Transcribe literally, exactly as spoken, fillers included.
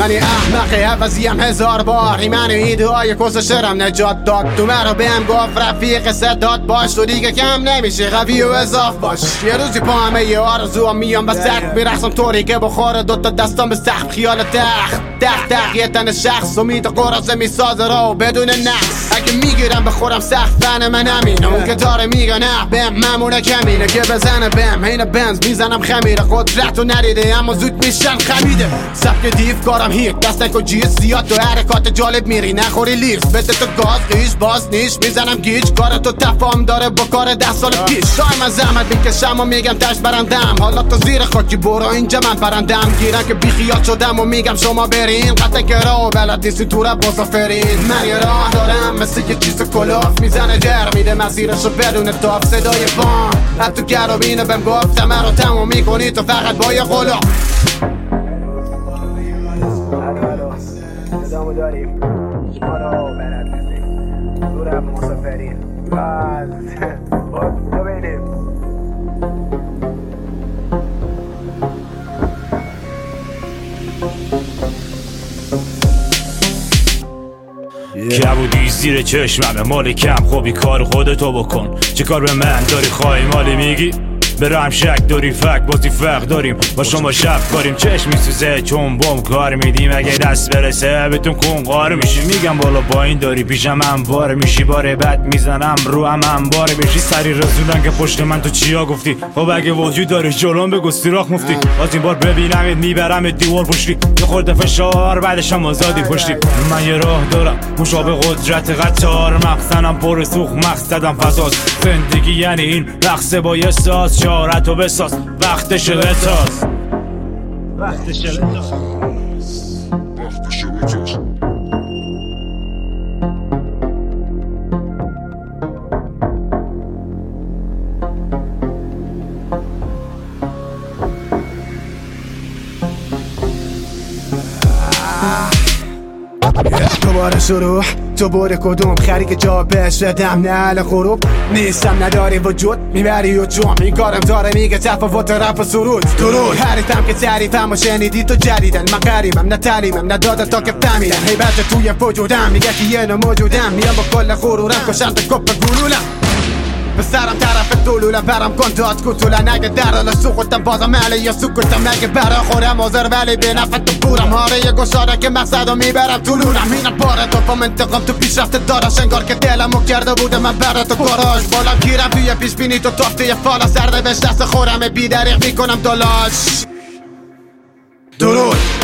منی احمقی عوضیم هزار بار منو ایده های کسشرم نجات داد تو مرا بهم گفت رفیق صدات باش تو دیگه کم نمیشه قوی و اضاف باش یه روزی با همه یه آرزو هم میام بسخت میرخصم طوری که بخوره دوتا دستم به سخت خیال تخت تخت تخت یه تن شخص امید قرصه میسازه رو بدون نقص اگه میگیرم بخورم سخت فن من همینه اون که داره میگه نه بهم ممونه کمینه که بزنه بهم حین بنز میزنم خمیره قدرت رو ندیده اما زود میشن خمیده سبک دیف کارم هیت دستک و جیز زیاد تو حرکات جالب میری نخوری لیرز بده تو گاز قیش باز نیش میزنم گیج کار تو تفاهم داره با کار ده سال پیش شای من زحمت میکشم و میگم تش برندم حالا تو زیر خاکی برو اینجا من پرندم گیرم که بیخیال شدم و میگم شما برین قطع که راه بلد نیستی تو رب مسافرین من یه راه دارم مثل یه چیز کلاف میزنه در میده مسیرشو بدون تاف صدای بان حتی کرابینه بهم گفتم من رو تموم میکنی تو فقط با یه غلاف صدامو داریم شما رو بلد نیستیم تو رب مسافرین خب ببینیم کبودی زیر چشممه مال کم خوبی کار خودتو بکن چه کار به من داری خواهی مالی میگی برام شک داری فک بازی فق داریم با شما شب کاریم چشم میسوزه چون بوم کار میدیم اگه دست برسه بهتون کن قار میشی میگم بالا با این داری پیشم انبار میشی باره بد میزنم رو هم انبار میشی سری رسوندن که پشت من تو چیا گفتی خب اگه وجود داری جلوم بگو سیراخ مفتی از این بار ببینم میبرم دیوار پشتی یه خورده فشار بعدش هم آزادی پشتی من یه راه دارم مشابه قدرت قطار مقصدم پر سوخ مقصدم فضاست زندگی یعنی این رقصه با یه ساز شارتو بساز وقتشه بتاز وقتشه بتاز وقتشه بتاز دوباره شروع تو بوده کدوم خری که جا بهش ردم نه حل غروب نیستم نداری وجود میبری و جوم این کارم داره میگه تفاوت رپ و سرود درود حریفم که تعریفم و شنیدی تو جدیدن من قریبم نه تعلیمم نه داده تا که فهمیدن هیبت توی وجودم میگه که یه نو موجودم میام با کل غرورم کشم به کپ گلولم به سرم طرف دلولم برم کن داد کتولن اگه در حال سوختم بازم علی یا سکوتم اگه برا خورم آزر ولی به نفت تو بورم هاره یه گشاره که مقصدو میبرم طولونم اینم باره تو پام انتقام تو پیشرفت دارش انگار که دلمو کرده بوده من برا تو گاراژ بالام گیرم توی پیش بینی تو تافته یه فالا سرده بهش دست خورم بیدریق میکنم دلاش درود